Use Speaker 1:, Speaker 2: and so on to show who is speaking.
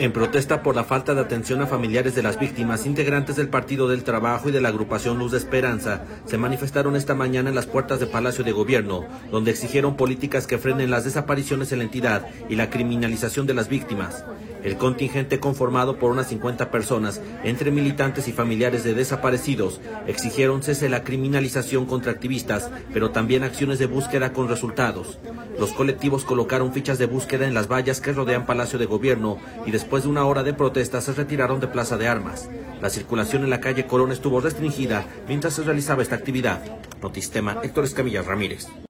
Speaker 1: En protesta por la falta de atención a familiares de las víctimas, integrantes del Partido del Trabajo y de la agrupación Luz de Esperanza se manifestaron esta mañana en las puertas de Palacio de Gobierno, donde exigieron políticas que frenen las desapariciones en la entidad y la criminalización de las víctimas. El contingente, conformado por unas 50 personas, entre militantes y familiares de desaparecidos, exigieron cese de la criminalización contra activistas, pero también acciones de búsqueda con resultados. Los colectivos colocaron fichas de búsqueda en las vallas que rodean Palacio de Gobierno y después de una hora de protesta se retiraron de Plaza de Armas. La circulación en la calle Colón estuvo restringida mientras se realizaba esta actividad. Notistema, Héctor Escamilla Ramírez.